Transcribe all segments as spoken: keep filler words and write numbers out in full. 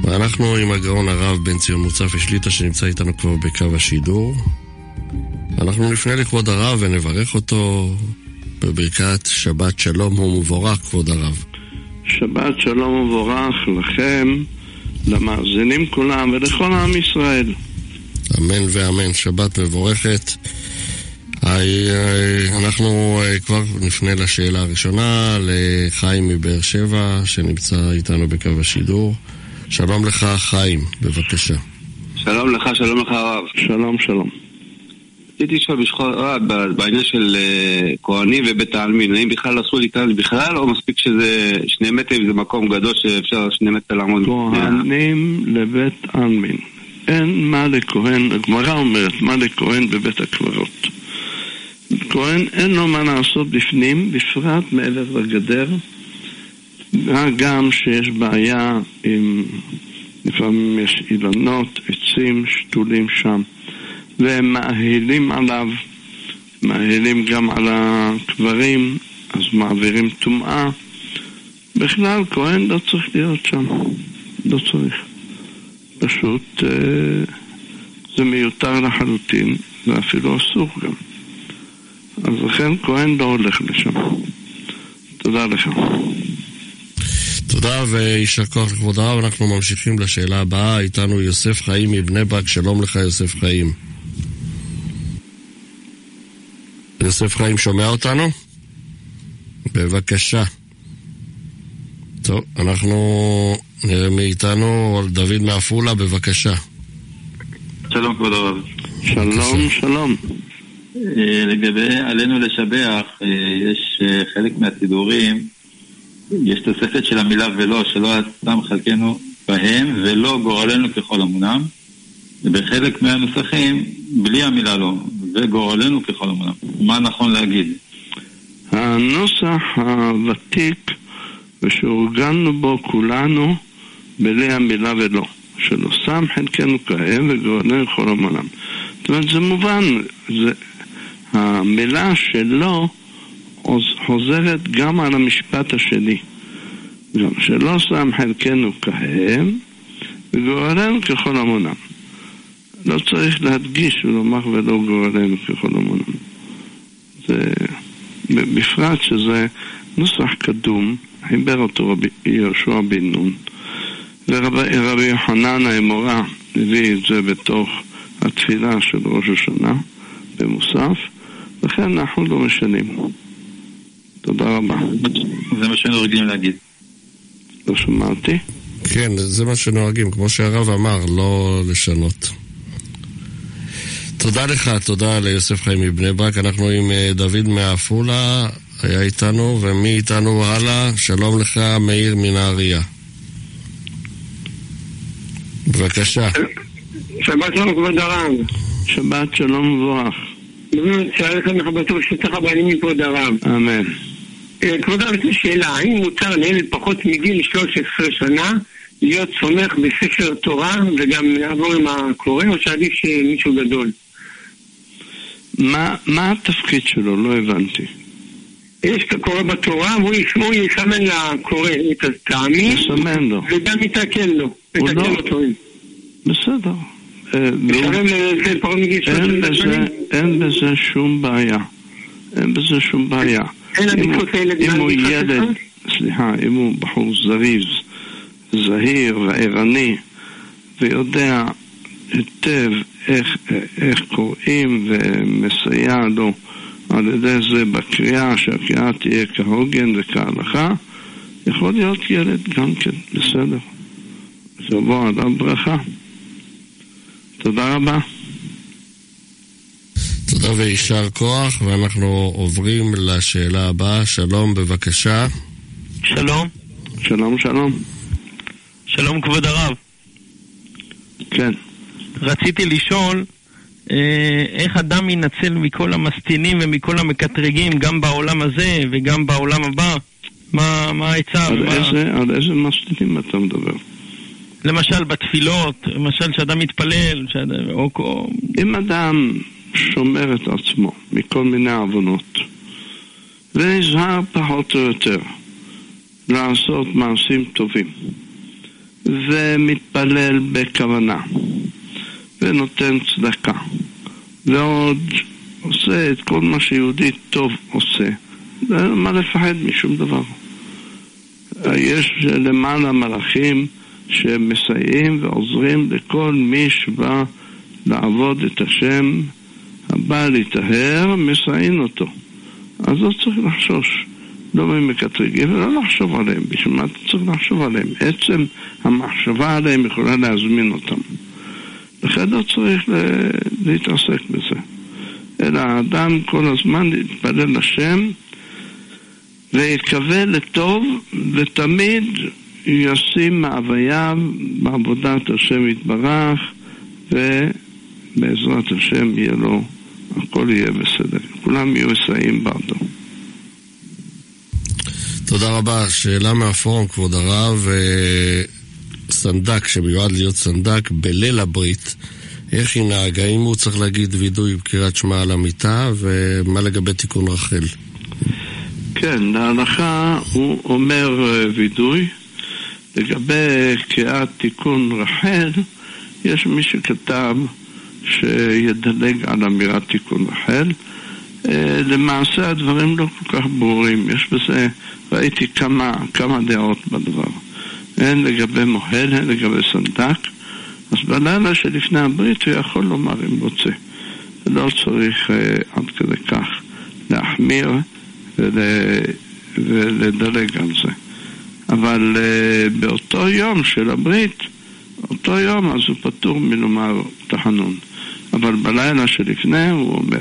ואנחנו עם הגאון הרב בן ציון מוצפי שליט"א שנמצא איתנו כבר בקו השידור. אנחנו נפנה לכבוד הרב ונברך אותו בברכת שבת שלום ומבורך, כבוד הרב. שבת שלום ומבורך לכם, למאזינים כולם ולכל עם ישראל. אמן ואמן, שבת מבורכת. אנחנו כבר נפנה לשאלה הראשונה לחיים מבאר שבע שנמצא איתנו בקו השידור. שלום לך חיים, בבקשה. שלום לך, שלום לך הרב. שלום, שלום. רציתי לשאול בעניין של כהנים ובית העלמין, האם בכלל אסור להתערב בכלל, או מספיק שזה שני מטר, זה מקום גדול שאפשר שני מטר לעמוד? כהנים לבית העלמין, אין מה לכהן, הגמרא אומרת מה לכהן בבית הקברות. כהן אין לו מה לעשות בפנים, בפרט מעבר לגדר, גם שיש בעיה עם, לפעמים יש אילנות, עצים, שתולים שם, והם מאהילים עליו, מאהילים גם על הקברים, אז מעבירים טומאה. בכלל כהן לא צריך להיות שם, לא צריך. פשוט אה, זה מיותר לחלוטין, ואפילו אסור גם. אז לכן כהן לא הולך לשם. תודה לך. תודה וישר כוח לכבוד הרב. אנחנו ממשיכים לשאלה הבאה. איתנו יוסף חיים מבני ברק. שלום לך יוסף חיים. יוסף חיים שומע אותנו? בבקשה. טוב, אנחנו נראה מאיתנו על דוד מעפולה, בבקשה. שלום כבוד הרב. שלום, שלום. לגבי עלינו לשבח, יש חלק מהסידורים, יש תוספת של המילה ולא, שלא עצם חלקנו בהם ולא גורלנו ככל אמונם, ובחלק מהנוסחים בלי המילה לא, וגורלנו ככל אמונם. מה נכון להגיד? הנוסח הוותיק ושאורגנו בו כולנו בלי המילה ולא, שלא שם חלקנו כהם וגורלנו ככל אמונם. זאת אומרת, זה מובן, זה, המילה שלא חוזרת גם על המשפט השני, גם שלא שם חלקנו כהם וגורלנו ככל אמונם. לא צריך להדגיש ולומר ולא גורלנו ככל אמונם. זה בפרט שזה נוסח קדום, חיבר אותו רבי יהושע בן נון, ורבי יוחנן האמורא הביא את זה בתוך התפילה של ראש השנה במוסף, לכן אנחנו לא משנים. תודה רבה. זה מה שנורגים להגיד. לא שמעתי? כן, זה מה שנורגים, כמו שהרב אמר, לא לשנות. תודה לך, תודה ליוסף חיים מבני ברק. אנחנו עם דוד מעפולה, היה איתנו, ומי איתנו הלאה? שלום לך, מאיר מנהריה. בבקשה. שבת שלום כבוד הרב. שבת שלום מבורך. שאלה לכם מחבטור שצריך הבעלים מכבוד הרב. אמן. כבוד הרב, יש שאלה, האם מותר לילד פחות מגיל שלוש עשרה שנה להיות סומך בספר תורה וגם לעבור עם הקורא, או שעדיף שמישהו גדול? מה, מה התפקיד שלו? לא הבנתי. יש את הקורא בתורה, והוא יסמן לקורא את הטעמים, יסמן לו. וגם יתקן לו. יתקן לא... אותו. בסדר. אין בזה שום בעיה. אין בזה שום בעיה. אם הוא ילד, סליחה, אם הוא בחור זריז, זהיר וערני, ויודע היטב איך, איך קוראים ומסייע לו על ידי זה בקריאה, שהקריאה תהיה כהוגן וכהלכה, יכול להיות ילד גם כן, בסדר. זה בוא עליו ברכה. תודה רבה. תודה וישר כוח, ואנחנו עוברים לשאלה הבאה. שלום, בבקשה. שלום. שלום, שלום. שלום כבוד הרב. כן. רציתי לשאול אה, איך אדם ינצל מכל המסטינים ומכל המקטרגים, גם בעולם הזה וגם בעולם הבא. מה, מה העצה? על, מה... איזה, על איזה מסטינים אתה מדבר? למשל בתפילות, למשל שאדם מתפלל, שאדם, או, או... אם אדם שומר את עצמו מכל מיני עוונות ונזהר פחות או יותר לעשות מעשים טובים, ומתפלל בכוונה ונותן צדקה ועוד עושה את כל מה שיהודי טוב עושה, מה לפחד משום דבר. יש למעלה מלאכים שמסייעים ועוזרים לכל מי שבא לעבוד את השם, הבא להתאהר, מסייעים אותו. אז לא צריך לחשוש, לא ממקטרגים, ולא לחשוב עליהם. בשביל מה אתה צריך לחשוב עליהם? עצם המחשבה עליהם יכולה להזמין אותם. לכן לא צריך להתעסק בזה. אלא האדם כל הזמן להתפלל לשם ויקווה לטוב, ותמיד ישים מאווייו בעבודת השם יתברך, ובעזרת השם יהיה לו, הכל יהיה בסדר. כולם יהיו מסייעים בעדו. תודה רבה. שאלה מהפורום, כבוד הרב. סנדק שמיועד להיות סנדק בליל הברית, איך ינהג? האם הוא צריך להגיד וידוי בקריאת שמע על המיטה, ומה לגבי תיקון רחל? כן, להלכה הוא אומר וידוי. לגבי קריאת תיקון רחל, יש מי שכתב שידלג על אמירת תיקון רחל. למעשה הדברים לא כל כך ברורים. יש בזה, ראיתי כמה, כמה דעות בדבר. הן לגבי מוהל, הן לגבי סנדק. אז בלילה שלפני הברית הוא יכול לומר אם רוצה. לא צריך עד כדי כך להחמיר ול... ולדלג על זה. אבל באותו יום של הברית, אותו יום, אז הוא פטור מלומר תחנון. אבל בלילה שלפני הוא אומר.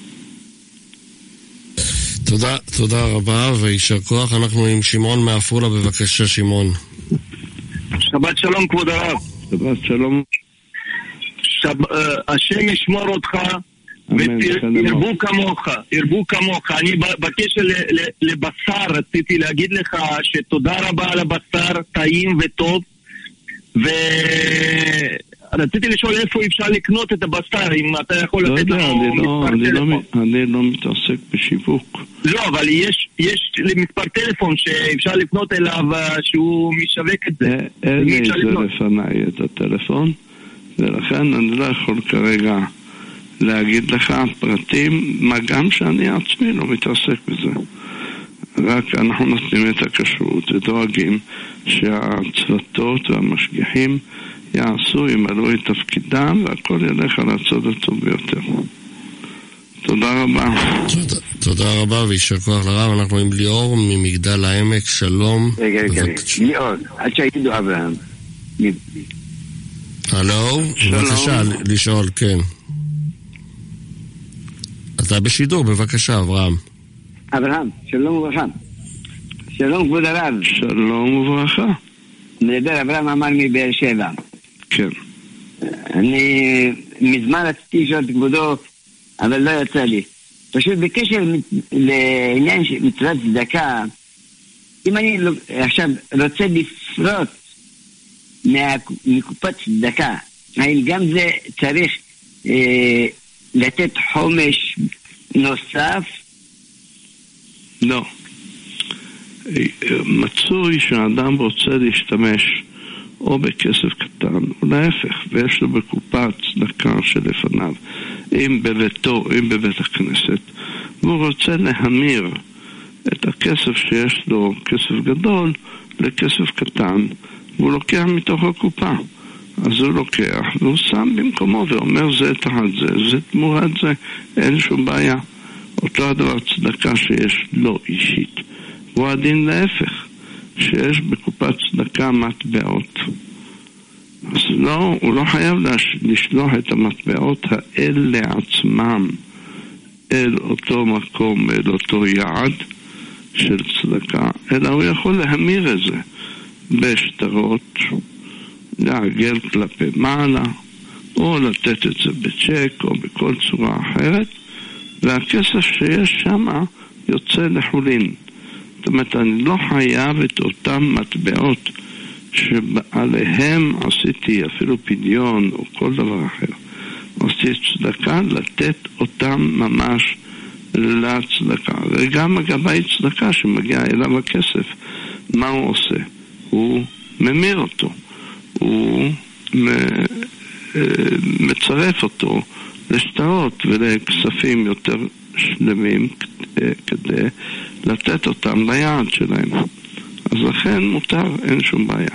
תודה, תודה רבה וישר כוח. אנחנו עם שמעון מעפולה, בבקשה שמעון. שבת שלום כבוד הרב. שבת שלום. שב... השם ישמור אותך וירבו כמוך, ירבו כמוך. אני בקשר לבשר רציתי להגיד לך שתודה רבה על הבשר, טעים וטוב, ורציתי לשאול איפה אפשר לקנות את הבשר, אם אתה יכול לתת לנו מספר טלפון. אני לא מתעסק בשיווק. לא, אבל יש מספר טלפון שאפשר לפנות אליו שהוא משווק את זה. אין לי זה לפניי את הטלפון, ולכן אני לא יכול כרגע להגיד לך פרטים, מה גם שאני עצמי לא מתעסק בזה. רק אנחנו נותנים את הכשרות ודואגים שהצוותות והמשגיחים יעשו, ימלאו את תפקידם, והכל ילך על הצד הטוב ביותר. תודה רבה. תודה, תודה רבה וישר כוח לרב. אנחנו עם ליאור ממגדל העמק. שלום. רגע, רגע, ליאור, עד שהייתו אברהם. הלו, בבקשה לשאול, כן. אתה בשידור, בבקשה, אברהם. אברהם, שלום וברכה. שלום כבוד הרב. שלום וברכה. מדבר אברהם אמר מבאר שבע. כן. אני מזמן רציתי לשאול את כבודו, אבל לא יצא לי. פשוט בקשר לעניין של מצוות צדקה, אם אני עכשיו רוצה לפרוט מקופת צדקה, האם גם זה צריך אה, לתת חומש נוסף? לא. מצוי שהאדם רוצה להשתמש או בכסף קטן או להפך, ויש לו בקופה צדקה שלפניו, אם בביתו, אם בבית הכנסת, והוא רוצה להמיר את הכסף שיש לו, כסף גדול, לכסף קטן, והוא לוקח מתוך הקופה. אז הוא לוקח והוא שם במקומו ואומר זה תחת זה, זה תמורת זה, אין שום בעיה. אותו הדבר צדקה שיש לו אישית, הוא הדין להפך, שיש בקופת צדקה מטבעות. אז לא, הוא לא חייב לשלוח את המטבעות האלה לעצמם אל אותו מקום, אל אותו יעד של צדקה, אלא הוא יכול להמיר את זה בשטרות, לעגל כלפי מעלה, או לתת את זה בצ'ק או בכל צורה אחרת, והכסף שיש שם יוצא לחולין. זאת אומרת, אני לא חייב את אותם מטבעות שעליהם עשיתי אפילו פדיון או כל דבר אחר. עשיתי צדקה, לתת אותם ממש לצדקה. וגם אגבי צדקה שמגיע אליו הכסף, מה הוא עושה? הוא ממיר אותו. הוא מצרף אותו לשטרות ולכספים יותר שלמים כדי לתת אותם ליעד שלהם. אז לכן מותר, אין שום בעיה.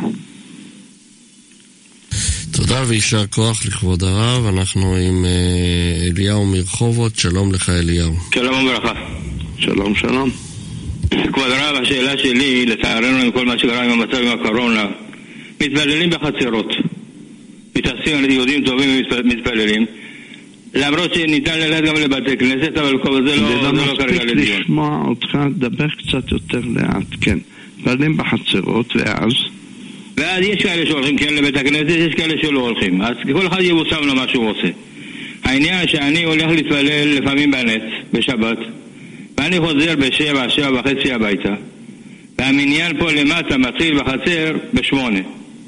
תודה וישר כוח לכבוד הרב. אנחנו עם אליהו מרחובות. שלום לך אליהו. שלום וברכה. שלום שלום. כבוד הרב, השאלה שלי, לצערנו עם כל מה שקרה עם המצב עם הקורונה, מתפללים בחצרות, מתעסקים יהודים טובים ומתפללים, למרות שניתן ללכת גם לבתי כנסת, אבל זה לא, לא כרגע לדיון. מספיק לשמוע אותך, דבר קצת יותר לאט, כן. מתפללים בחצרות, ואז? ואז יש כאלה שהולכים כן לבית הכנסת, יש כאלה שלא הולכים. אז כל אחד יבוסם לו מה שהוא עושה. העניין שאני הולך להתפלל לפעמים בנץ, בשבת, ואני חוזר בשבע, שבע וחצי הביתה, והמניין פה למטה מתחיל בחצר בשמונה.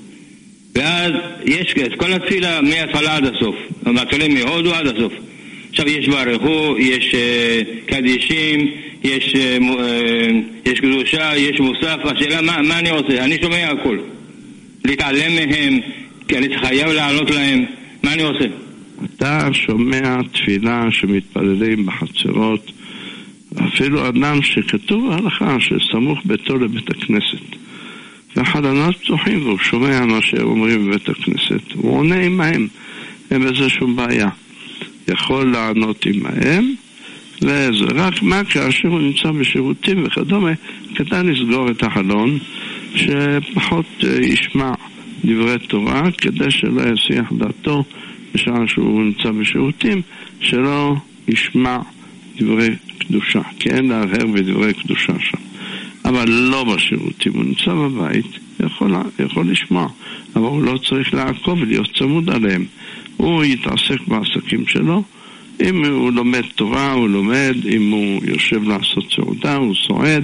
ואז יש את כל התפילה מההתחלה עד הסוף, מתחילים מהודו עד הסוף. עכשיו יש ברכו, יש uh, קדישים, יש, uh, uh, יש קדושה, יש מוסף. השאלה מה, מה אני עושה? אני שומע הכל. להתעלם מהם, כי אני חייב לענות להם. מה אני עושה? אתה שומע תפילה שמתפללים בחצרות, אפילו אדם שכתוב הלכה שסמוך ביתו לבית הכנסת, והחלונות פתוחים והוא שומע מה שאומרים בבית הכנסת, הוא עונה עמהם, אין בזה שום בעיה. יכול לענות עמהם, וזה רק מה כאשר הוא נמצא בשירותים וכדומה, כדאי לסגור את החלון שפחות ישמע דברי תורה, כדי שלא יסיח דעתו בשעה שהוא נמצא בשירותים, שלא ישמע דברי קדושה, כן, להרהר בדברי קדושה שם. אבל לא בשירותים, הוא נמצא בבית, יכול, יכול לשמוע, אבל הוא לא צריך לעקוב ולהיות צמוד עליהם. הוא יתעסק בעסקים שלו, אם הוא לומד תורה, הוא לומד, אם הוא יושב לעשות סעודה, הוא סועד,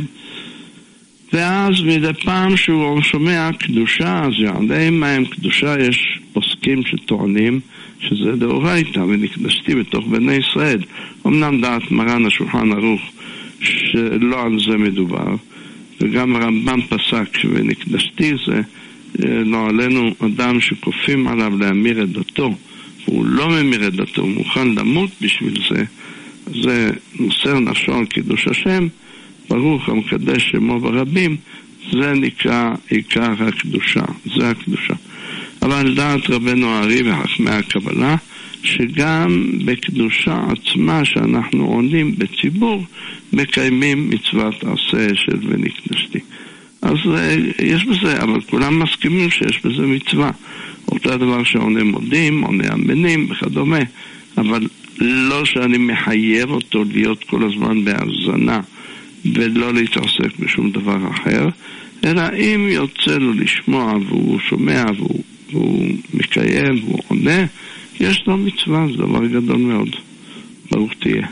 ואז מדי פעם שהוא שומע קדושה, אז יעלה מהם קדושה, יש פוסקים שטוענים שזה דאורייתא, ונקדשתי בתוך בני ישראל. אמנם דעת מרן השולחן ערוך שלא על זה מדובר, וגם הרמב"ם פסק ונקדשתי זה לא עלינו אדם שכופים עליו להמיר את דתו, והוא לא ממיר את דתו, הוא מוכן למות בשביל זה, זה מוסר נפשו על קידוש השם, ברוך המקדש שמו ברבים, זה נקרא עיקר הקדושה, זה הקדושה. אבל דעת רבנו הארי וחכמי הקבלה, שגם בקדושה עצמה שאנחנו עונים בציבור, מקיימים מצוות עשה של ונקדשתי. אז יש בזה, אבל כולם מסכימים שיש בזה מצווה. אותו דבר שעונה מודים, עונה אמינים וכדומה, אבל לא שאני מחייב אותו להיות כל הזמן בהאזנה ולא להתעסק בשום דבר אחר, אלא אם יוצא לו לשמוע והוא שומע והוא, והוא מקיים והוא עונה, יש לו מצווה, זה דבר גדול מאוד. ברוך תהיה.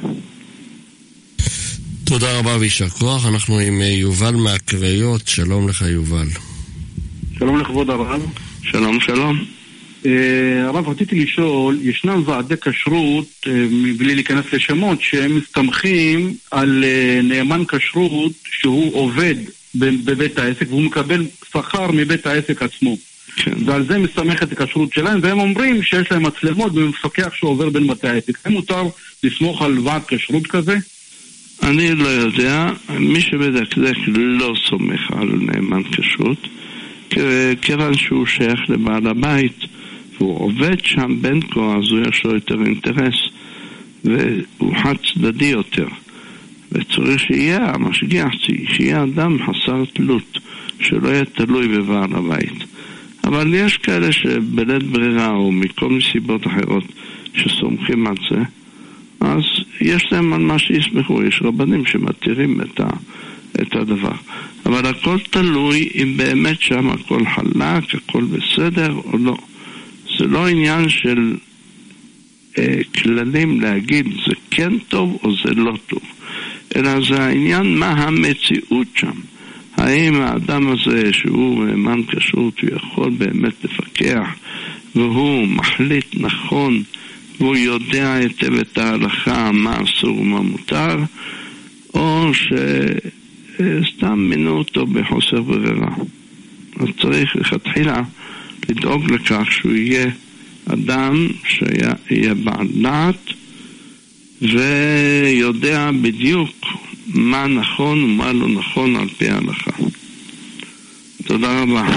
תודה רבה וישר כוח. אנחנו עם יובל מהקריות. שלום לך יובל. שלום לכבוד הרב. שלום שלום. הרב, רציתי לשאול, ישנם ועדי כשרות, מבלי להיכנס לשמות, שהם מסתמכים על נאמן כשרות שהוא עובד בבית העסק והוא מקבל שכר מבית העסק עצמו. כן. ועל זה מסתמך את הכשרות שלהם, והם אומרים שיש להם מצלמות ומפקח שעובר בין בתי העסק. הם מותר לסמוך על ועד כשרות כזה? אני לא יודע, מי שבדקדק לא סומך על נאמן כשרות, כיוון שהוא שייך לבעל הבית והוא עובד שם בין כה, אז הוא יש לו יותר אינטרס והוא חד צדדי יותר, וצריך שיהיה המשגיח, שיהיה אדם חסר תלות, שלא יהיה תלוי בבעל הבית. אבל יש כאלה שבלית ברירה או מכל מסיבות אחרות שסומכים על זה, אז יש להם על מה שיסמכו. יש רבנים שמתירים את, ה, את הדבר, אבל הכל תלוי אם באמת שם הכל חלק, הכל בסדר או לא. זה לא עניין של אה, כללים להגיד זה כן טוב או זה לא טוב, אלא זה העניין מה המציאות שם. האם האדם הזה שהוא נאמן כשרות הוא יכול באמת לפקח והוא מחליט נכון והוא יודע היטב את ההלכה מה אסור ומה מותר, או שסתם מינו אותו בחוסר ברירה. אז צריך לכתחילה לדאוג לכך שהוא יהיה אדם שיהיה בעל דעת ויודע בדיוק מה נכון ומה לא נכון על פי ההלכה. תודה רבה.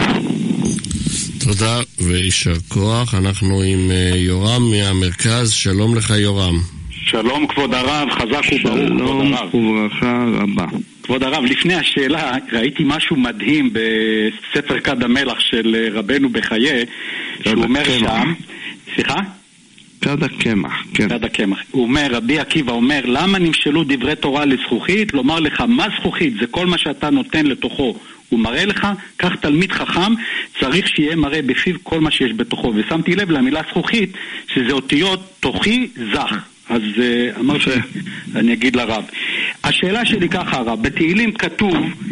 תודה ויישר כוח. אנחנו עם יורם מהמרכז. שלום לך יורם. שלום כבוד הרב, חזק וברוך כבוד הרב. שלום וברכה רבה. כבוד הרב, לפני השאלה ראיתי משהו מדהים בספר כד המלך של רבנו בחיי, שהוא אומר שם, סליחה? כד הקמח, כן. כד הקמח. הוא אומר, רבי עקיבא אומר, למה נמשלו דברי תורה לזכוכית? לומר לך, מה זכוכית? זה כל מה שאתה נותן לתוכו. הוא מראה לך, כך תלמיד חכם צריך שיהיה מראה בפיו כל מה שיש בתוכו. ושמתי לב למילה זכוכית, שזה אותיות תוכי זך. אז uh, אמר שאני אגיד לרב. השאלה שלי ככה הרב, בתהילים כתוב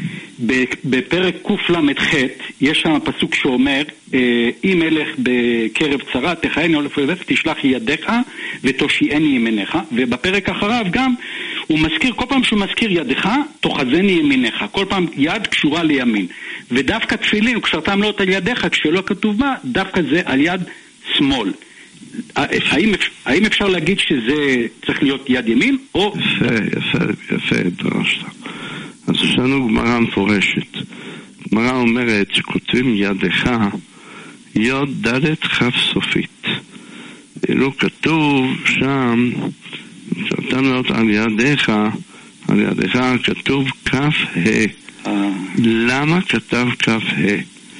בפרק קל"ח יש שם פסוק שאומר אם אלך בקרב צרה תחייני עולף אויביך תשלח ידיך ותושיעני ימיניך, ובפרק אחריו גם הוא מזכיר, כל פעם שהוא מזכיר ידך תאחזני ימיניך, כל פעם יד קשורה לימין, ודווקא תפילין קשרתם לא על ידיך כשלא כתוב בה, דווקא זה על יד שמאל. האם, האם אפשר להגיד שזה צריך להיות יד ימין או... יפה, יפה, יפה דרשת. אז יש לנו גמרא מפורשת. גמרא אומרת שכותבים ידך יוד ד' כף סופית. אילו כתוב שם כשאתה אומרת על ידיך, על ידיך כתוב כף ה'. למה כתב כף ה'?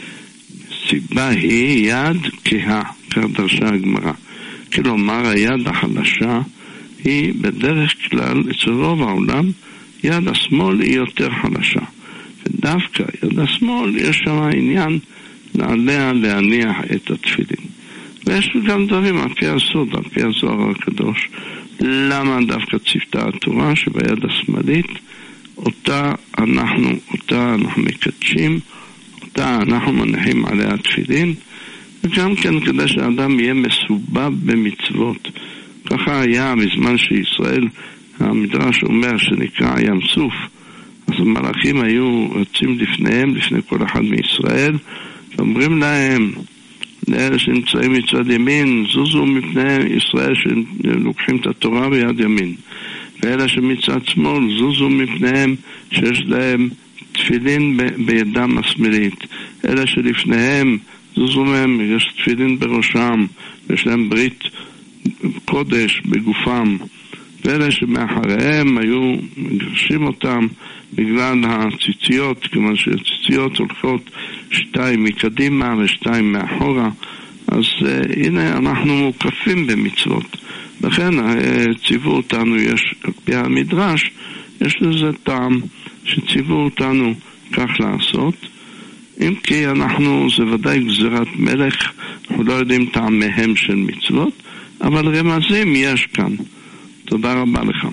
סיבה היא יד כהה, כך דרשה הגמרא. כלומר היד החלשה היא בדרך כלל אצל רוב העולם יד השמאל היא יותר חלשה, ודווקא יד השמאל יש שם עניין לעליה להניח את התפילין. ויש גם דברים על פי הסוד, על פי הזוהר הקדוש, למה דווקא צפתה התורה שביד השמאלית אותה אנחנו, אותה אנחנו מקדשים, אותה אנחנו מניחים עליה התפילין, וגם כן כדי שהאדם יהיה מסובב במצוות. ככה היה בזמן שישראל, המדרש אומר שנקרא ים סוף, אז המלאכים היו רצים לפניהם, לפני כל אחד מישראל, ואומרים להם, לאלה שנמצאים מצד ימין, זוזו מפני ישראל שלוקחים את התורה ביד ימין, ואלה שמצד שמאל, זוזו מפניהם שיש להם תפילין ב- בידם השמאלית, אלה שלפניהם זוזו מהם, יש תפילין בראשם, יש להם ברית קודש בגופם, ואלה שמאחריהם היו מגרשים אותם בגלל הציציות, כיוון שהציציות הולכות שתיים מקדימה ושתיים מאחורה. אז uh, הנה אנחנו מוקפים במצוות, לכן ציוו אותנו, יש על פי המדרש, יש לזה טעם שציוו אותנו כך לעשות. אם כי אנחנו, זה ודאי גזירת מלך, אנחנו לא יודעים טעמיהם של מצוות, אבל רמזים יש כאן. תודה רבה לך.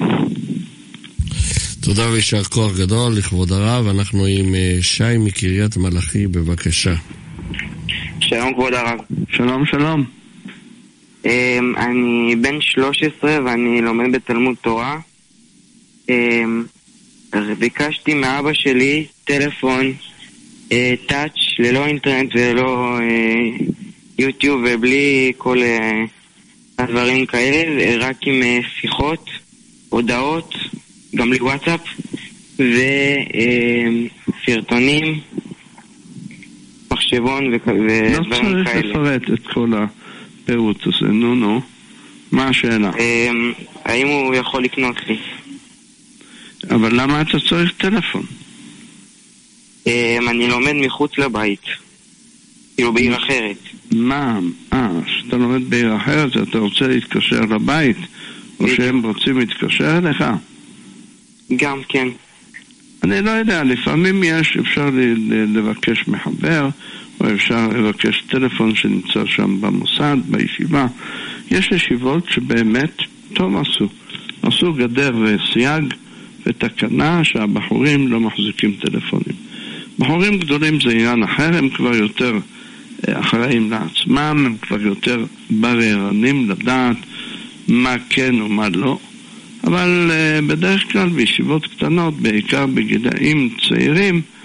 תודה וישר כוח גדול לכבוד הרב. אנחנו עם שי מקריית מלאכי, בבקשה. שלום כבוד הרב. שלום שלום. אני בן שלוש עשרה ואני לומד בתלמוד תורה. ביקשתי מאבא שלי טלפון טאץ' ללא אינטרנט וללא יוטיוב ובלי כל הדברים כאלה, רק עם שיחות, הודעות, גם בלי וואטסאפ וסרטונים, מחשבון ודברים כאלה. לא צריך לפרט את כל הפירוט הזה, נו נו, מה השאלה? האם הוא יכול לקנות לי? אבל למה אתה צריך טלפון? אני לומד מחוץ לבית, כאילו בעיר אחרת. מה? אה, שאתה לומד בעיר אחרת, אתה רוצה להתקשר לבית, או שהם רוצים להתקשר אליך? גם כן. אני לא יודע, לפעמים יש, אפשר לבקש מחבר, או אפשר לבקש טלפון שנמצא שם במוסד, בישיבה. יש ישיבות שבאמת טוב עשו. עשו גדר וסייג ותקנה שהבחורים לא מחזיקים טלפונים. בחורים גדולים זה עניין אחר, הם כבר יותר אחראים לעצמם, הם כבר יותר בררנים לדעת מה כן ומה לא. אבל uh, בדרך כלל בישיבות קטנות, בעיקר בגילאים צעירים,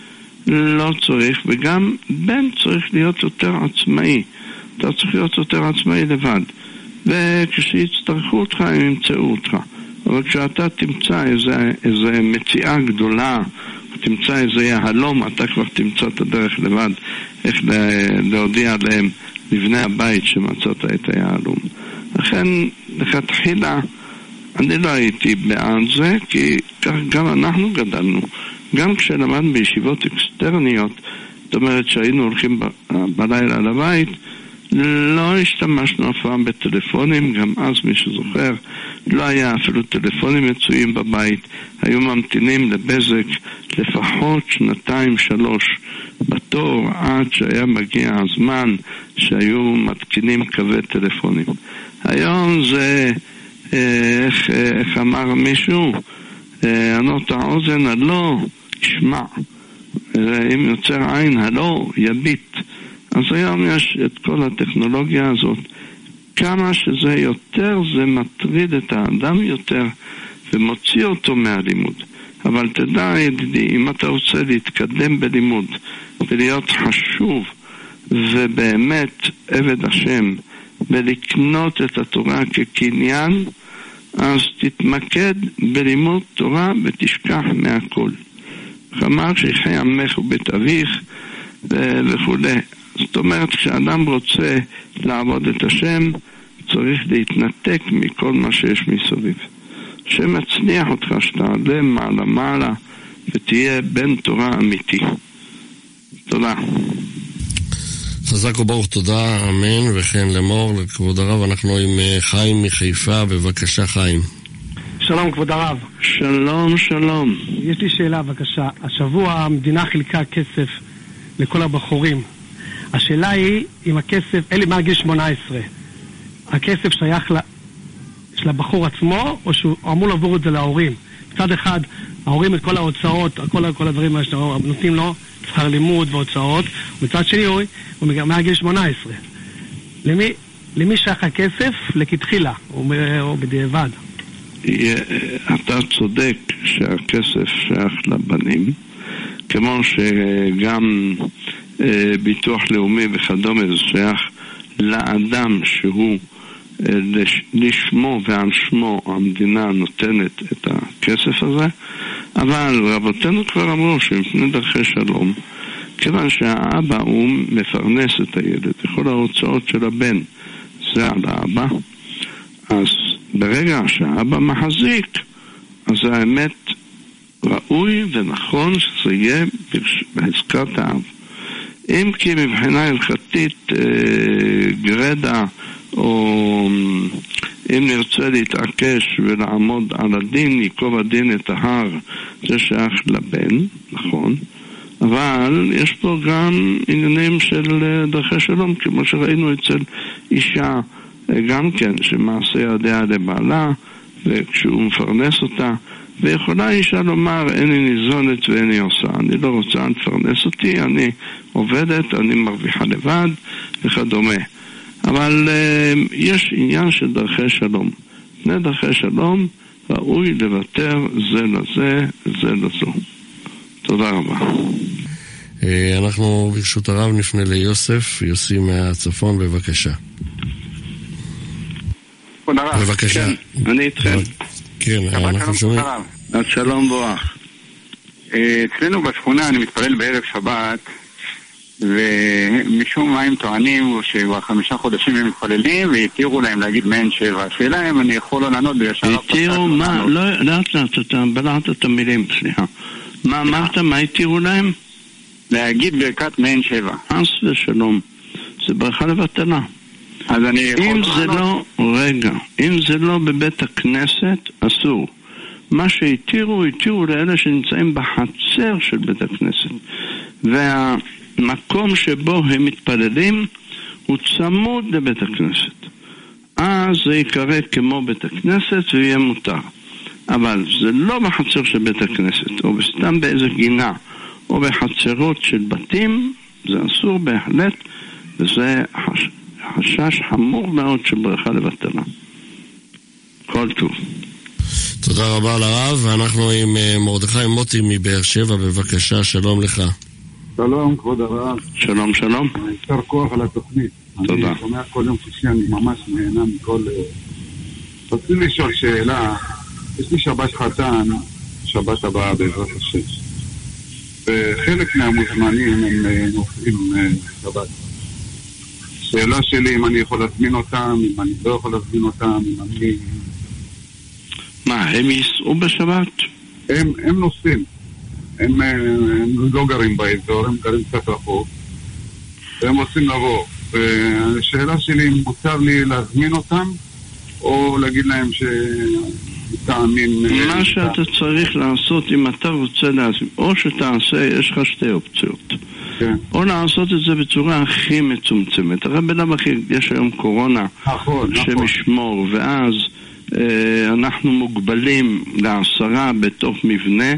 לא צריך, וגם בן צריך להיות יותר עצמאי. אתה צריך להיות יותר עצמאי לבד. וכשיצטרכו אותך, הם ימצאו אותך. אבל כשאתה תמצא איזה, איזה מציאה גדולה, תמצא איזה יהלום, אתה כבר תמצא את הדרך לבד, איך להודיע להם לבני הבית שמצאת את היהלום. לכן, לכתחילה, אני לא הייתי בעד זה, כי כך גם אנחנו גדלנו. גם כשלמדנו בישיבות אקסטרניות, זאת אומרת שהיינו הולכים ב- בלילה לבית, לא השתמשנו אף פעם בטלפונים, גם אז מי שזוכר, לא היה אפילו טלפונים מצויים בבית, היו ממתינים לבזק לפחות שנתיים שלוש בתור עד שהיה מגיע הזמן שהיו מתקינים קווי טלפונים. היום זה, איך, איך אמר מישהו, ענות האוזן הלא ישמע, אם יוצר עין הלא יביט. אז היום יש את כל הטכנולוגיה הזאת. כמה שזה יותר, זה מטריד את האדם יותר ומוציא אותו מהלימוד. אבל תדע ידידי, אם אתה רוצה להתקדם בלימוד ולהיות חשוב ובאמת עבד השם ולקנות את התורה כקניין, אז תתמקד בלימוד תורה ותשכח מהכל. אמר שיחי עמך ובית אביך וכו'. זאת אומרת, כשאדם רוצה לעבוד את השם, צריך להתנתק מכל מה שיש מסביב. השם מצניח אותך שתעלה מעלה מעלה ותהיה בן תורה אמיתי. תודה. חזק וברוך, תודה, אמן, וכן לאמור, לכבוד הרב. אנחנו עם חיים מחיפה, בבקשה חיים. שלום כבוד הרב. שלום, שלום. יש לי שאלה בבקשה. השבוע המדינה חילקה כסף לכל הבחורים. השאלה היא אם הכסף, אלי מעל גיל שמונה עשרה, הכסף שייך של הבחור עצמו או שהוא אמור לעבור את זה להורים. מצד אחד ההורים את כל ההוצאות, כל, כל הדברים נותנים לו, שכר לימוד והוצאות, ומצד שני הוא, הוא מעל גיל שמונה עשרה. למי, למי שייך הכסף? לכתחילה או, או בדיעבד? אתה צודק שהכסף שייך לבנים, כמו שגם ביטוח לאומי וכדומה זה שייך לאדם שהוא לשמו ועל שמו המדינה נותנת את הכסף הזה. אבל רבותינו כבר אמרו שמפני דרכי שלום, כיוון שהאבא הוא מפרנס את הילד, כל ההוצאות של הבן זה על האבא, אז ברגע שהאבא מחזיק, אז האמת ראוי ונכון שזה יהיה בהזכרת האב. אם כי מבחינה הלכתית גרדה, או אם נרצה להתעקש ולעמוד על הדין, ייקוב הדין את ההר, זה שייך לבן, נכון, אבל יש פה גם עניינים של דרכי שלום, כמו שראינו אצל אישה גם כן, שמעשה ידיה לבעלה וכשהוא מפרנס אותה, ויכולה אישה לומר, איני ניזונת ואיני עושה, אני לא רוצה לפרנס אותי, אני עובדת, אני מרוויחה לבד וכדומה. אבל uh, יש עניין של דרכי שלום. בני דרכי שלום ראוי לוותר זה לזה, זה לזו. תודה רבה. אנחנו ברשות הרב נפנה ליוסף, יוסי מהצפון, בבקשה. תודה רב. בבקשה. כן, אני איתכם. כן, אנחנו שומעים. אז שלום בורך. אצלנו בשכונה אני מתפלל בערב שבת, ומשום מה הם טוענים שכבר חמישה חודשים הם מתפללים והתירו להם להגיד מעין שבע. השאלה אם אני יכול לא לענות בישר. התירו מה? לא, לאט לאט אתה בלעת את המילים, סליחה. מה אמרת? מה התירו להם? להגיד ברכת מעין שבע. חס ושלום. זה ברכה לבטלה. אז אני יכול אם זה לא, רגע, אם זה לא בבית הכנסת, אסור. מה שהתירו, התירו לאלה שנמצאים בחצר של בית הכנסת. והמקום שבו הם מתפללים הוא צמוד לבית הכנסת. אז זה יקרא כמו בית הכנסת ויהיה מותר. אבל זה לא בחצר של בית הכנסת, או סתם באיזה גינה, או בחצרות של בתים, זה אסור בהחלט, וזה חש... חשש חמור מאוד של ברכה לבטלה. כל טוב. תודה רבה לרב, ואנחנו עם מרדכי מוטי מבאר שבע, בבקשה, שלום לך. שלום, כבוד הרב. שלום, שלום. יישר כוח על התוכנית. תודה. אני שומע כל יום שישי, אני ממש נהנה מכל... רציתי לשאול שאלה, יש לי שבת חתן, שבת הבאה בעזרת השם. וחלק מהמוזמנים הם נופלים שבת. שאלה שלי אם אני יכול להזמין אותם, אם אני לא יכול להזמין אותם, אם אני... מה, הם ייסעו בשבת? הם, הם נוסעים. הם, הם לא גרים באזור, הם גרים קצת רחוק. והם רוצים לבוא. והשאלה שלי אם מותר לי להזמין אותם, או להגיד להם שמטעמים... מה שאתה צריך לעשות, אם אתה רוצה להזמין, או שתעשה, יש לך שתי אופציות. כן. או לעשות את זה בצורה הכי מצומצמת. הרי בלב הכי, יש היום קורונה נכון, שמשמור, נכון. ואז אה, אנחנו מוגבלים לעשרה בתוך מבנה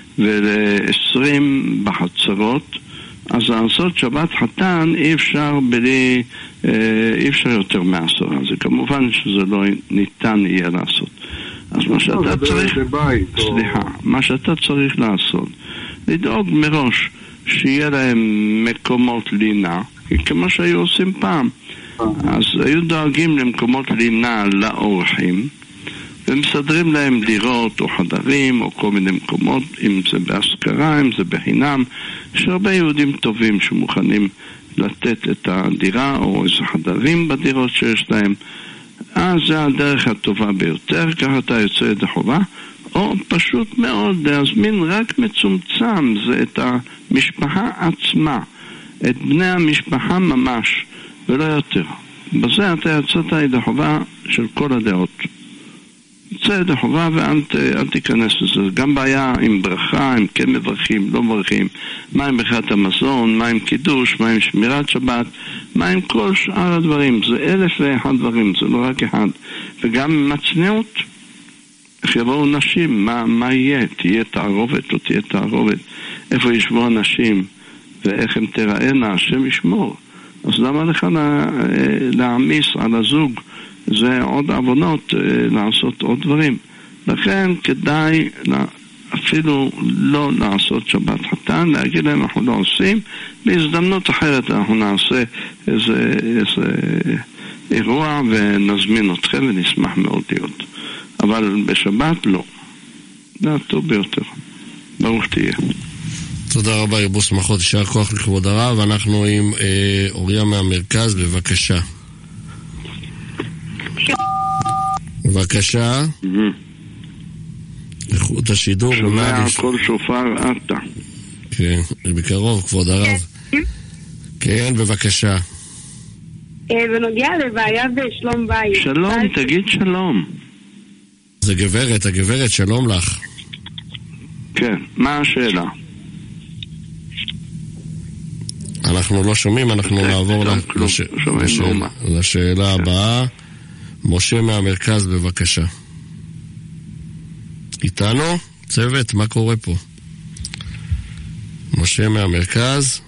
ול-עשרים בחצרות. אז לעשות שבת חתן אי אפשר בלי, אה, אי אפשר יותר מעשרה. זה כמובן שזה לא ניתן יהיה לעשות. אז מה שאתה צריך, סליחה, מה שאתה צריך לעשות, לדאוג מראש שיהיה להם מקומות לינה, כמו שהיו עושים פעם. אז היו דואגים למקומות לינה לאורחים, ומסדרים להם דירות או חדרים או כל מיני מקומות, אם זה בהשכרה, אם זה בחינם. יש הרבה יהודים טובים שמוכנים לתת את הדירה או איזה חדרים בדירות שיש להם. אז זה הדרך הטובה ביותר, ככה אתה יוצא ידי חובה. או פשוט מאוד להזמין רק מצומצם, זה את המשפחה עצמה, את בני המשפחה ממש, ולא יותר. בזה אתה יצאת ידי חובה של כל הדעות. יצא ידי חובה ואל אל תיכנס לזה. גם בעיה עם ברכה, אם כן מברכים, לא מברכים, מה עם ברכת המזון, מה עם קידוש, מה עם שמירת שבת, מה עם כל שאר הדברים. זה אלף ואחד דברים, זה לא רק אחד. וגם מצניעות, איך יבואו נשים, מה, מה יהיה? תהיה תערובת, לא תהיה תערובת, איפה ישבו אנשים ואיך הם תראינה, השם ישמור. אז למה לך לה, להעמיס על הזוג? זה עוד עוונות, לעשות עוד דברים. לכן כדאי אפילו לא לעשות שבת חתן, להגיד להם אנחנו לא עושים, בהזדמנות אחרת אנחנו נעשה איזה, איזה אירוע ונזמין אתכם ונשמח מאוד להיות. אבל בשבת לא. זה הטוב ביותר. ברוך תהיה. תודה רבה, ירבו שמחות, יישר כוח לכבוד הרב. אנחנו עם אה, אוריה מהמרכז, בבקשה. בבקשה. איכות השידור. שומע כל שופר אתה. כן, בקרוב, כבוד הרב. כן, בבקשה. בנוגע לבעיה בשלום בית. שלום, תגיד שלום. זה גברת, הגברת, שלום לך. כן, מה השאלה? אנחנו לא שומעים, אנחנו נעבור לשאלה הבאה. משה מהמרכז, בבקשה. איתנו? צוות, מה קורה פה? משה מהמרכז.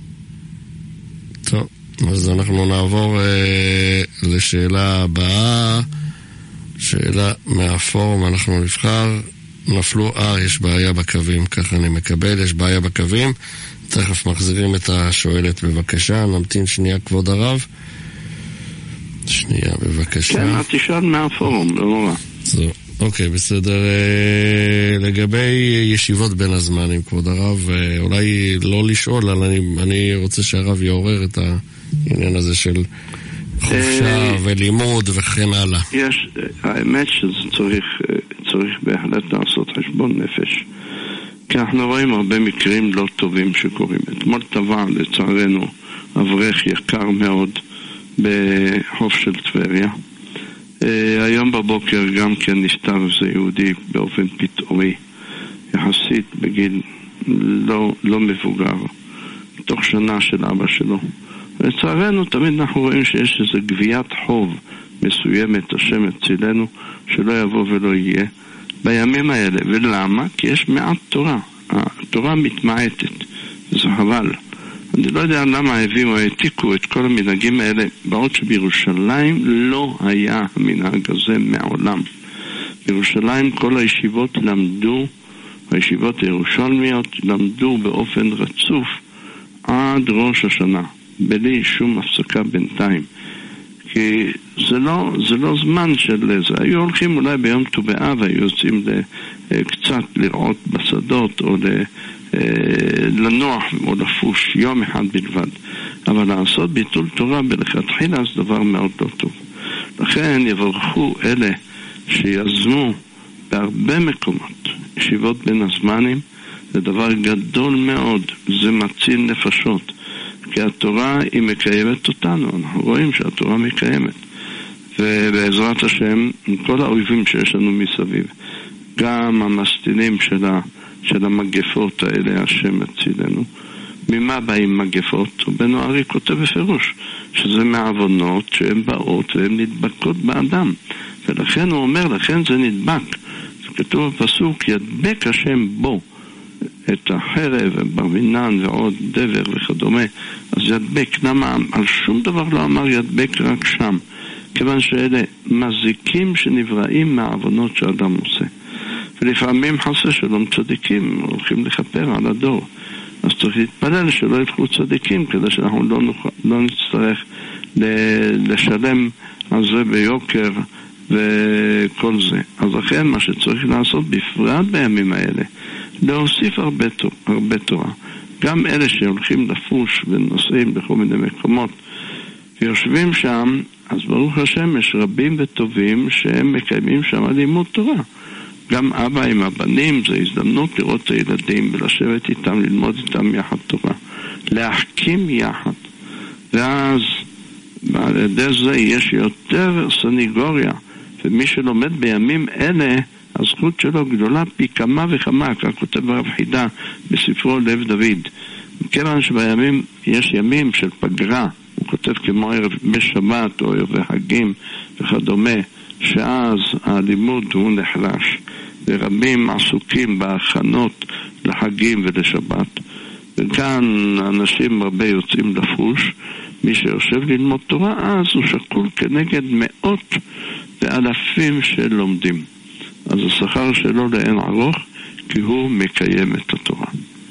טוב, אז אנחנו נעבור אה, לשאלה הבאה. שאלה מהפורום, אנחנו נבחר. נפלו, אה, יש בעיה בקווים, ככה אני מקבל, יש בעיה בקווים. תכף מחזירים את השואלת, בבקשה. נמתין שנייה, כבוד הרב. שנייה, בבקשה. כן, תשאל מהפורום, לא נורא. זו, אוקיי, בסדר. לגבי ישיבות בין הזמנים, כבוד הרב, אולי לא לשאול, אבל אני, אני רוצה שהרב יעורר את העניין הזה של חופשה ולימוד וכן הלאה. יש, האמת שזה צריך, צריך בהחלט לעשות חשבון נפש. כי אנחנו רואים הרבה מקרים לא טובים שקורים. אתמול טבע, לצערנו, אברך יקר מאוד בחוף של טבריה. היום בבוקר גם כן נפטר איזה יהודי באופן פתאומי, יחסית בגיל לא, לא מבוגר, תוך שנה של אבא שלו. לצערנו תמיד אנחנו רואים שיש איזו גביית חוב מסוימת, השם הצילנו, שלא יבוא ולא יהיה בימים האלה. ולמה? כי יש מעט תורה. התורה מתמעטת. זה חבל. אני לא יודע למה הביאו, העתיקו את כל המנהגים האלה, בעוד שבירושלים לא היה המנהג הזה מעולם. בירושלים כל הישיבות למדו, הישיבות הירושלמיות למדו באופן רצוף עד ראש השנה, בלי שום הפסקה בינתיים. כי זה לא, זה לא זמן של זה. היו הולכים אולי ביום ט"ו באב, היו יוצאים קצת לראות בשדות או לנוח או לפוש יום אחד בלבד. אבל לעשות ביטול תורה בלכתחילה זה דבר מאוד לא טוב. לכן יברכו אלה שיזמו בהרבה מקומות ישיבות בין הזמנים. זה דבר גדול מאוד, זה מציל נפשות, כי התורה היא מקיימת אותנו. אנחנו רואים שהתורה מקיימת, ובעזרת השם עם כל האויבים שיש לנו מסביב, גם המסתינים של, ה, של המגפות האלה, השם מצילנו. ממה באים מגפות? ובנו ארי כותב בפירוש שזה מעוונות שהן באות והן נדבקות באדם, ולכן הוא אומר, לכן זה נדבק. זה כתוב בפסוק, ידבק השם בו את החרב וברמינן ועוד דבר וכדומה. אז ידבק, למה? על שום דבר לא אמר ידבק, רק שם, כיוון שאלה מזיקים שנבראים מהעוונות שאדם עושה. ולפעמים חסר שלום צדיקים הולכים לכפר על הדור, אז צריך להתפלל שלא ילכו צדיקים, כדי שאנחנו לא, נוכל, לא נצטרך לשלם על זה ביוקר וכל זה. אז לכן מה שצריך לעשות בפרט בימים האלה, להוסיף הרבה, הרבה תורה. גם אלה שהולכים לפוש ונוסעים בכל מיני מקומות ויושבים שם, אז ברוך השם יש רבים וטובים שהם מקיימים שם לימוד תורה. גם אבא עם הבנים, זה הזדמנות לראות את הילדים ולשבת איתם, ללמוד איתם יחד תורה, להחכים יחד. ואז על ידי זה יש יותר סניגוריה, ומי שלומד בימים אלה הזכות שלו גדולה פי כמה וכמה, כך כותב הרב חידה בספרו לב דוד. כיוון שבימים יש ימים של פגרה, הוא כותב כמו ערב בשבת או ערב החגים וכדומה, שאז הלימוד הוא נחלש, ורבים עסוקים בהכנות לחגים ולשבת, וכאן אנשים הרבה יוצאים לפוש. מי שיושב ללמוד תורה אז הוא שקול כנגד מאות ואלפים של לומדים, אז השכר שלו לאין ערוך, כי הוא מקיים את התורה.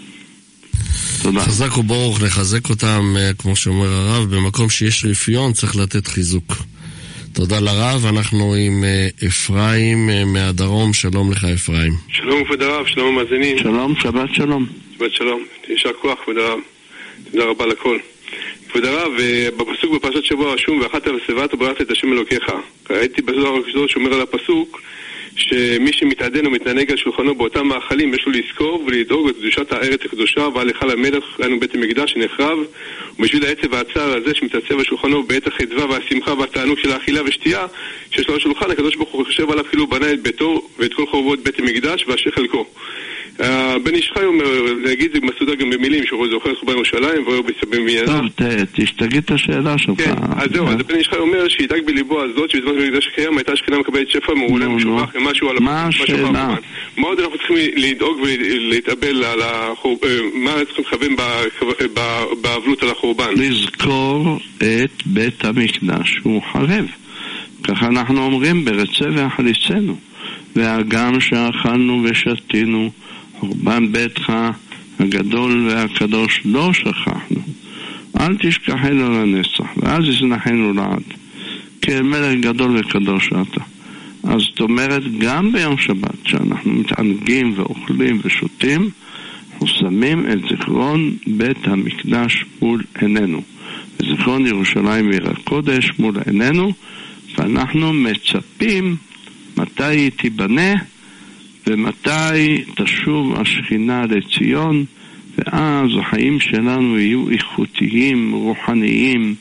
תודה. חזק וברוך, לחזק אותם, כמו שאומר הרב, במקום שיש רפיון צריך לתת חיזוק. תודה לרב. אנחנו עם אפרים מהדרום. שלום לך אפרים. שלום כבוד הרב, שלום המאזינים. שלום, שבת שלום. שבת שלום, יישר כוח כבוד הרב, תודה רבה לכל. כבוד הרב, בפסוק בפרשת שבוע רשום, ואכלת ושבעת וברכת את השם אלוקיך. ראיתי בזוהר הקדוש שאומר על הפסוק שמי שמתעדן ומתענג על שולחנו באותם מאכלים יש לו לזכור ולדאוג את קדושת הארץ הקדושה, והלכה למלך לנו בית המקדש שנחרב, ובשביל העצב והצער הזה שמתעצב על שולחנו בעת החדווה והשמחה והתענוג של האכילה ושתייה שיש לו על השולחן, הקדוש ברוך הוא חושב עליו כאילו בנה את ביתו ואת כל חורבות בית המקדש ואשר חלקו. בן איש חי אומר, להגיד זה מסודר גם במילים שהוא זוכר את חורבן ירושלים והוא בבניינה. טוב, תשתגיד את השאלה שלך. כן, אז זהו, אז בן איש חי אומר שידאג בליבו הזאת שבזמן המקדש הקיים הייתה השכינה מקבלת שפע מעולה ומשובח ומשהו על השאלה. מה עוד אנחנו צריכים לדאוג ולהתאבל על החורבן? מה צריכים לכוון בעבלות על החורבן? לזכור את בית המקדש הוא חרב, ככה אנחנו אומרים ברצה ואכליצנו, והגם שאכלנו ושתינו חורבן ביתך הגדול והקדוש לא שכחנו, אל תשכחנו לנצח ואל תזנחנו לעד, כי מלך גדול וקדוש אתה. אז זאת אומרת, גם ביום שבת שאנחנו מתענגים ואוכלים ושותים, אנחנו שמים את זיכרון בית המקדש מול עינינו, וזיכרון ירושלים עיר הקודש מול עינינו, ואנחנו מצפים מתי היא תיבנה ומתי תשוב השכינה לציון, ואז החיים שלנו יהיו איכותיים, רוחניים,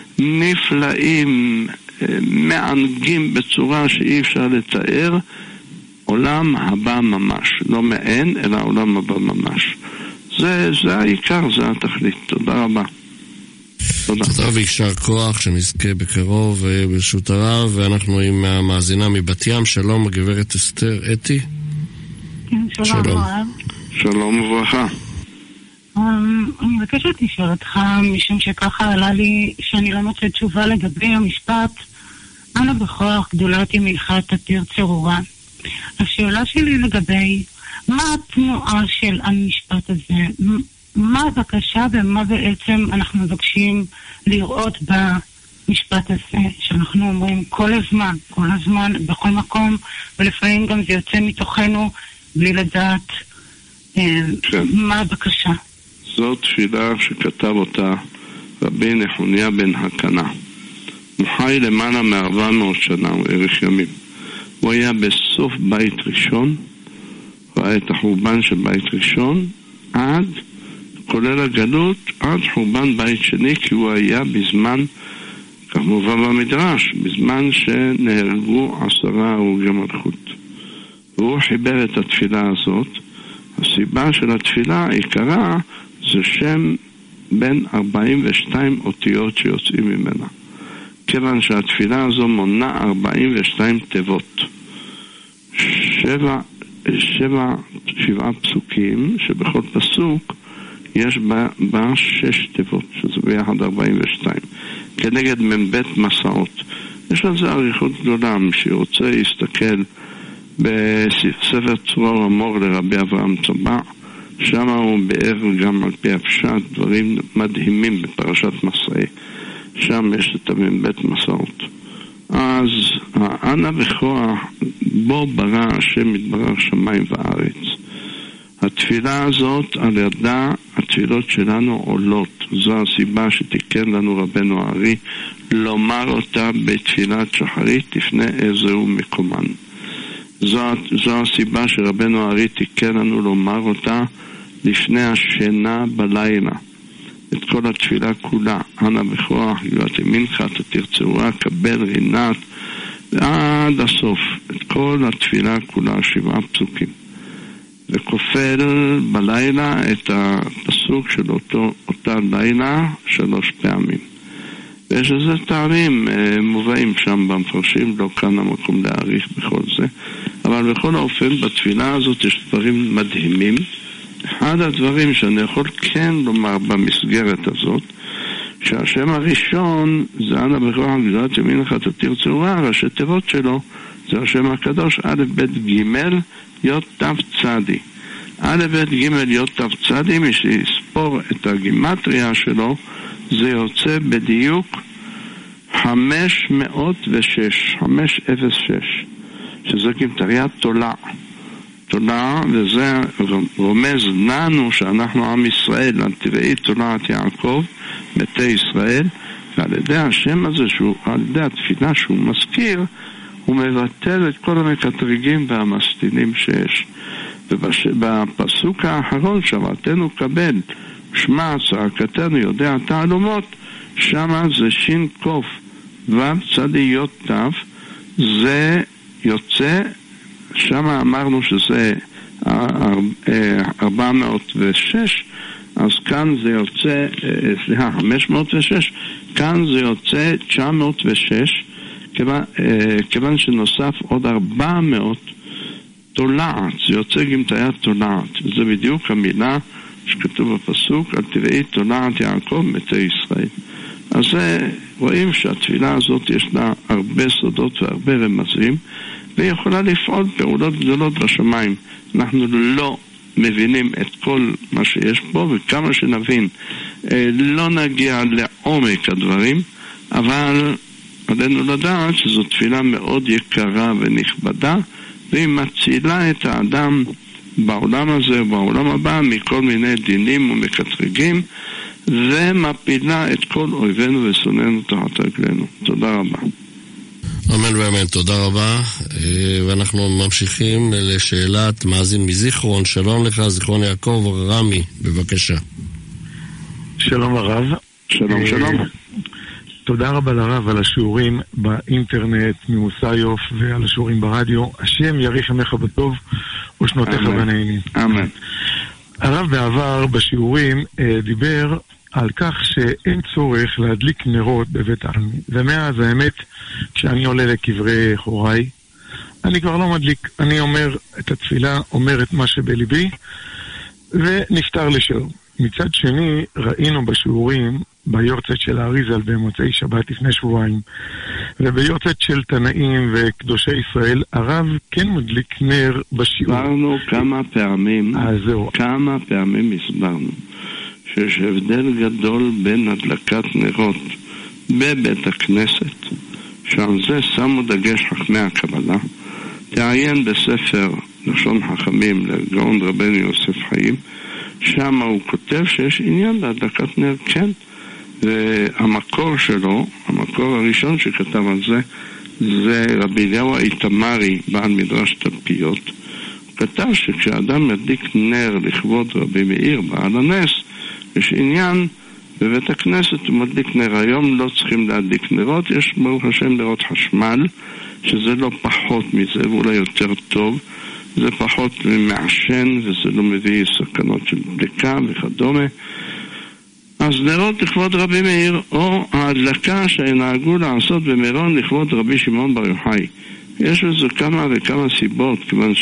נפלאים, מענגים בצורה שאי אפשר לתאר, עולם הבא ממש, לא מעין אלא עולם הבא ממש. זה, זה העיקר, זה התכלית. תודה רבה. תודה. תודה ויישר כוח, שנזכה בקרוב ברשות הרב. ואנחנו עם המאזינה מבת ים. שלום, הגברת אסתר אתי. כן, שלום, שלום. הרב. שלום וברכה. Um, אני מבקשת לשאול אותך, משום שככה עלה לי שאני לא מוצאת תשובה לגבי המשפט אנא בכוח גדולת ימינך תתיר צרורה. השאלה שלי לגבי מה התנועה של המשפט הזה, מה הבקשה ומה בעצם אנחנו מבקשים לראות במשפט הזה, שאנחנו אומרים כל הזמן, כל הזמן, בכל מקום, ולפעמים גם זה יוצא מתוכנו בלי לדעת כן. מה הבקשה. זאת תפילה שכתב אותה רבי נחוניה בן הקנה. הוא חי למעלה מ-ארבע מאות שנה, הוא ערך ימים. הוא היה בסוף בית ראשון, ראה את החורבן של בית ראשון, עד, כולל הגלות, עד חורבן בית שני, כי הוא היה בזמן, כמובן במדרש, בזמן שנהרגו עשרה הרוגי מלכות. והוא חיבר את התפילה הזאת. הסיבה של התפילה העיקרה זה שם בין ארבעים ושתיים אותיות שיוצאים ממנה. כיוון שהתפילה הזו מונה ארבעים ושתיים תיבות. שבע, שבע, שבעה פסוקים, שבכל פסוק יש בה, בה שש תיבות, שזה ביחד ארבעים ושתיים. כנגד מבית מסעות. יש לזה עריכות גדולה, מי שרוצה להסתכל בספר צרור המור לרבי אברהם צבא, שם הוא בער גם על פי הפשט דברים מדהימים בפרשת מסעי. שם יש את מבית מסעות. אז האנה וכוח בו ברא השם יתברך שמיים וארץ. התפילה הזאת על ידה התפילות שלנו עולות. זו הסיבה שתיקן לנו רבנו הארי לומר אותה בתפילת שחרית לפני איזהו מקומן. זו, זו הסיבה שרבנו הארי תיקן לנו לומר אותה לפני השינה בלילה. את כל התפילה כולה, אנא בכוח, גבעת ימינך, אתה תרצוה, קבל רינת, ועד הסוף, את כל התפילה כולה, שבעה פסוקים. וכופל בלילה את הפסוק של אותו, אותה לילה שלוש פעמים. ויש איזה תארים אה, מובאים שם במפרשים, לא כאן המקום להעריך בכל זה. אבל בכל האופן, בתפילה הזאת יש דברים מדהימים. אחד הדברים שאני יכול כן לומר במסגרת הזאת, שהשם הראשון זה אנא בכוח גבעת ימינך אתה תרצוה, ראשי תיבות שלו זה השם הקדוש א' ב' ג' י' ת' צדי. א' ב' ג' י' ת' צדי, מי שיספור את הגימטריה שלו, זה יוצא בדיוק חמש מאות ושש, חמש אפס שש, שזה גימטריה תולע. תולע, וזה רומז לנו שאנחנו עם ישראל, תראי תולעת יעקב, מתי ישראל, ועל ידי השם הזה, שהוא, על ידי התפילה שהוא מזכיר, הוא מבטל את כל המקטרגים והמסטינים שיש. ובפסוק האחרון, שבתנו קבל, שמע צעקתנו יודע תעלומות, שמה זה שין קוף וו צדי יות תף, זה יוצא, שמה אמרנו שזה ארבע מאות ושש, אז כאן זה יוצא, סליחה, חמש מאות ושש, כאן זה יוצא תשע מאות ושש, כיוון, כיוון שנוסף עוד ארבע מאות תולעת, זה יוצא גמטיה תולעת, וזה בדיוק המילה שכתוב בפסוק, על תראי תולעת יעקב מתי ישראל. אז רואים שהתפילה הזאת יש לה הרבה סודות והרבה רמזים, והיא יכולה לפעול פעולות גדולות בשמיים. אנחנו לא מבינים את כל מה שיש פה, וכמה שנבין לא נגיע לעומק הדברים, אבל עלינו לדעת שזו תפילה מאוד יקרה ונכבדה, והיא מצילה את האדם בעולם הזה ובעולם הבא מכל מיני דינים ומקטרגים, ומפילה את כל אויבינו ושונאינו תחת רגלינו. תודה רבה. אמן ואמן, תודה רבה. ואנחנו ממשיכים לשאלת מאזין מזיכרון. שלום לך, זיכרון יעקב רמי, בבקשה. שלום הרב. שלום, שלום. תודה רבה לרב על השיעורים באינטרנט ממוסיוף ועל השיעורים ברדיו. השם יאריך ימיך בטוב ושנותיך בנעימים. אמן. הרב בעבר בשיעורים דיבר על כך שאין צורך להדליק נרות בבית העלמין. ומאז האמת, כשאני עולה לקברי חוריי, אני כבר לא מדליק. אני אומר את התפילה, אומר את מה שבליבי, ונפטר לשאול. מצד שני, ראינו בשיעורים, ביורצת של האריזל במוצאי שבת לפני שבועיים, וביורצת של תנאים וקדושי ישראל, הרב כן מדליק נר בשיעור. הסברנו כמה פעמים, כמה פעמים הסברנו, שיש הבדל גדול בין הדלקת נרות בבית הכנסת, שעל זה שמו דגש חכמי הקבלה. תעיין בספר לשון חכמים לגאון רבנו יוסף חיים, שם הוא כותב שיש עניין בהדלקת נר, כן. והמקור שלו, המקור הראשון שכתב על זה, זה רבי אליהו האיתמרי, בעל מדרש תלפיות. הוא כתב שכשאדם מדליק נר לכבוד רבי מאיר בעל הנס, יש עניין בבית הכנסת הוא מדליק נר. היום לא צריכים להדליק נרות, יש ברוך השם נרות חשמל, שזה לא פחות מזה ואולי יותר טוב, זה פחות מעשן וזה לא מביא סכנות של דלקה וכדומה. אז נרות לכבוד רבי מאיר, או ההדלקה שנהגו לעשות במירון לכבוד רבי שמעון בר יוחאי. יש לזה כמה וכמה סיבות, כיוון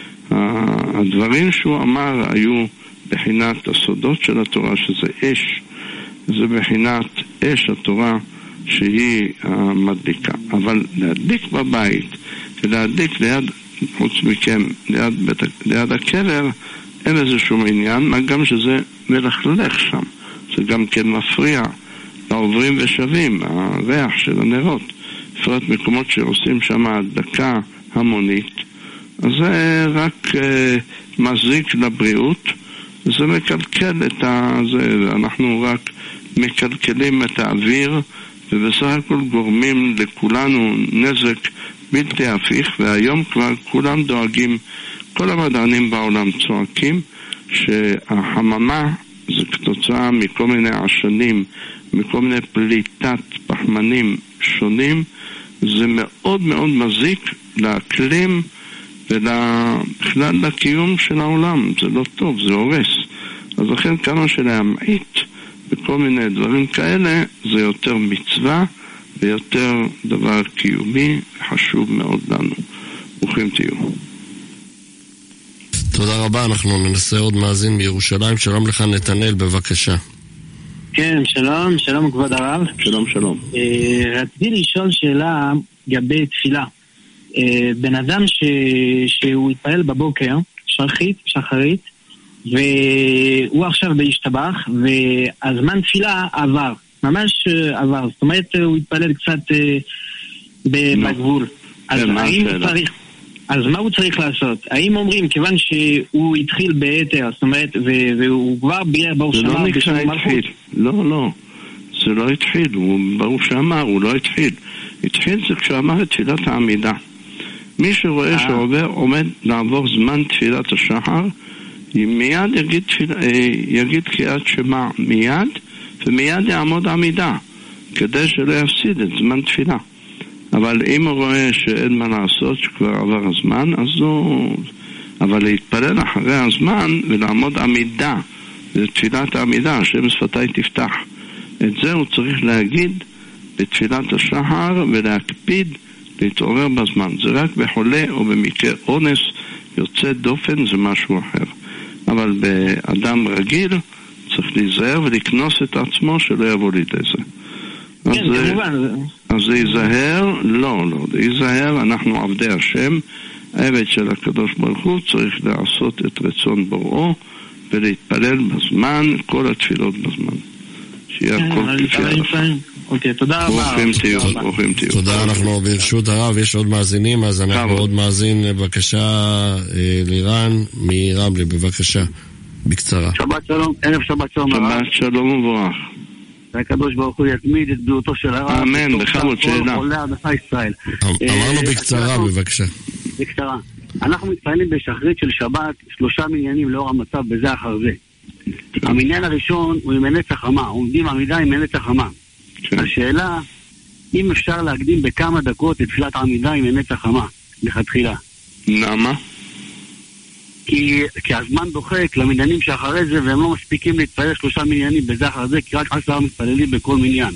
שהדברים שהוא אמר היו בחינת הסודות של התורה, שזה אש, זה בחינת אש התורה שהיא המדליקה. אבל להדליק בבית ולהדליק ליד, חוץ מכם, ליד, בית, ליד הקבר, אין איזה שום עניין, מה גם שזה מלכלך שם. זה גם כן מפריע לעוברים ושבים, הריח של הנרות. בפרט מקומות שעושים שם הדלקה המונית, אז זה רק uh, מזיק לבריאות, זה מקלקל את ה... זה, אנחנו רק מקלקלים את האוויר, ובסך הכל גורמים לכולנו נזק בלתי הפיך, והיום כבר כולם דואגים, כל המדענים בעולם צועקים, שהחממה זה כתוצאה מכל מיני עשנים, מכל מיני פליטת פחמנים שונים, זה מאוד מאוד מזיק לאקלים ובכלל לקיום של העולם. זה לא טוב, זה הורס. אז לכן כמה שלהמעיט בכל מיני דברים כאלה, זה יותר מצווה ויותר דבר קיומי חשוב מאוד לנו. ברוכים תהיו. תודה רבה, אנחנו ננסה עוד מאזין בירושלים. שלום לך נתנאל, בבקשה. כן, שלום, שלום כבוד הרב. שלום, שלום. אה, רציתי לשאול שאלה גבי תפילה. אה, בן אדם ש... שהוא התפעל בבוקר, שחרית, שחרית, והוא עכשיו בהשתבח, והזמן תפילה עבר, ממש עבר. זאת אומרת, הוא התפעל קצת אה, בגבול. אז האם הוא צריך... אז מה הוא צריך לעשות? האם אומרים, כיוון שהוא התחיל ביתר, זאת אומרת, והוא כבר ביאר ברוך שאמר... זה לא נקרא התחיל. לא, לא. זה לא התחיל. הוא ברוך שאמר, הוא לא התחיל. התחיל זה כשאמר את תפילת העמידה. מי שרואה שעובר, עומד לעבור זמן תפילת השחר, מיד יגיד, יגיד קריאת שמע מיד, ומיד יעמוד עמידה, כדי שלא יפסיד את זמן תפילה. אבל אם הוא רואה שאין מה לעשות, שכבר עבר הזמן, אז הוא... אבל להתפלל אחרי הזמן ולעמוד עמידה, זה תפילת העמידה, השם שפתי תפתח. את זה הוא צריך להגיד בתפילת השחר ולהקפיד להתעורר בזמן. זה רק בחולה או במקרה אונס יוצא דופן, זה משהו אחר. אבל באדם רגיל צריך להיזהר ולכנוס את עצמו שלא יבוא לידי זה. אז, כן, כמובן. אז זה ייזהר, לא, לא, זה ייזהר, אנחנו עבדי השם, העבד של הקדוש ברוך הוא צריך לעשות את רצון בוראו ולהתפלל בזמן, כל התפילות בזמן. שיהיה הכל כפי ההלכה. אוקיי, תודה רבה. ברוכים תהיו, ברוכים תהיו. תודה, אנחנו ברשות הרב, יש עוד מאזינים, אז אנחנו עוד מאזין, בבקשה, לירן מרמלה, בבקשה, בקצרה. שבת שלום, ערב שבת שלום. שבת שלום וברך. והקדוש ברוך הוא יתמיד את בריאותו של הרב. אמן, בכבוד שאלה. עולה עדך ישראל. אמרנו בקצרה, בבקשה. בקצרה. אנחנו מתפעלים בשחרית של שבת שלושה מניינים לאור המצב בזה אחר זה. המניין הראשון הוא עם מנץ החמה, עומדים עמידה עם מנץ החמה. השאלה, אם אפשר להקדים בכמה דקות את תפילת העמידה עם מנץ החמה, לכתחילה. למה? כי, כי הזמן דוחק למניינים שאחרי זה, והם לא מספיקים להתפלל שלושה מניינים בזה אחר זה, כי רק עשרה מתפללים בכל מניין.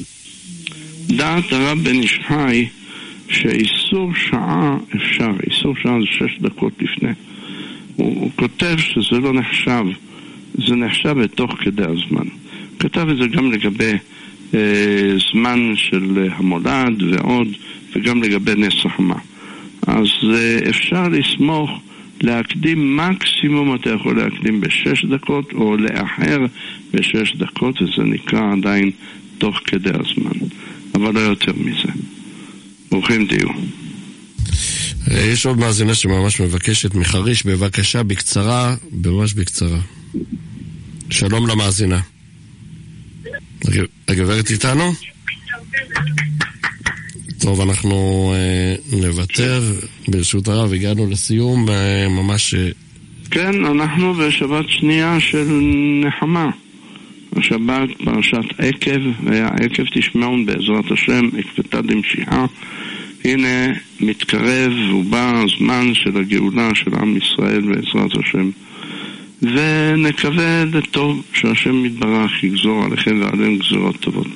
דעת הרב בן איש חי שאיסור שעה אפשר, איסור שעה זה שש דקות לפני. הוא, הוא כותב שזה לא נחשב, זה נחשב בתוך כדי הזמן. הוא כתב את זה גם לגבי אה, זמן של המולד ועוד, וגם לגבי נס החמה. אז אה, אפשר לסמוך להקדים מקסימום אתה יכול להקדים בשש דקות או לאחר בשש דקות, וזה נקרא עדיין תוך כדי הזמן, אבל לא יותר מזה. ברוכים תהיו. יש עוד מאזינה שממש מבקשת מחריש, בבקשה בקצרה, ממש בקצרה. שלום למאזינה. הגברת איתנו? טוב, אנחנו אה, נוותר ברשות הרב, הגענו לסיום אה, ממש... כן, אנחנו בשבת שנייה של נחמה. השבת פרשת עקב, והיה עקב תשמעון בעזרת השם, עקבתא דמשיחא. הנה מתקרב ובא הזמן של הגאולה של עם ישראל בעזרת השם. ונקווה לטוב שהשם מתברך יגזור עליכם ועליהם גזורות טובות.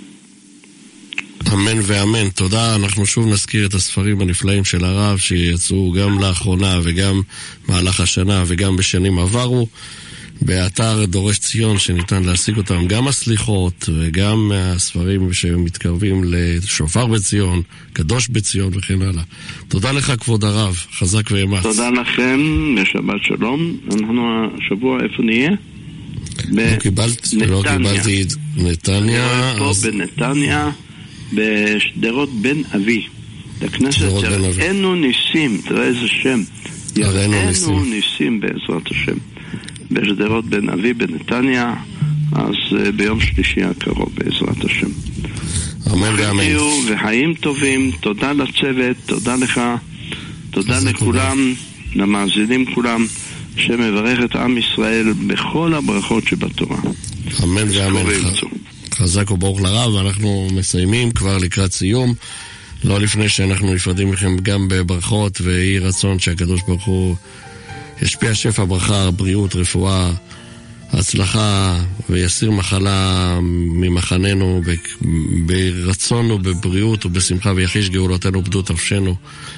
אמן ואמן. תודה. אנחנו שוב נזכיר את הספרים הנפלאים של הרב שיצאו גם לאחרונה וגם מהלך השנה וגם בשנים עברו באתר דורש ציון, שניתן להשיג אותם, גם הסליחות וגם הספרים שמתקרבים לשופר בציון, קדוש בציון וכן הלאה. תודה לך כבוד הרב, חזק ואמץ. תודה לכם, בשבת שלום. אנחנו השבוע איפה נהיה? לא קיבלתי, לא קיבלתי נתניה. פה בנתניה, בשדרות בן אבי. לכנסת יראינו ניסים, תראה איזה שם. יראינו ניסים בעזרת השם. בשדרות בן אבי בנתניה, אז uh, ביום שלישי הקרוב בעזרת השם. אמן ואמן. וחיים טובים, תודה לצוות, תודה לך, תודה לכולם, למאזינים כולם, שמברך את עם ישראל בכל הברכות שבתורה. אמן ואמן. חזק וברוך לרב. אנחנו מסיימים כבר לקראת סיום, לא לפני שאנחנו נפרדים לכם גם בברכות, ויהי רצון שהקדוש ברוך הוא ישפיע שפע ברכה, בריאות, רפואה, הצלחה, ויסיר מחלה ממחננו ברצון ובבריאות ובשמחה, ויחיש גאולותינו ובדות נפשנו.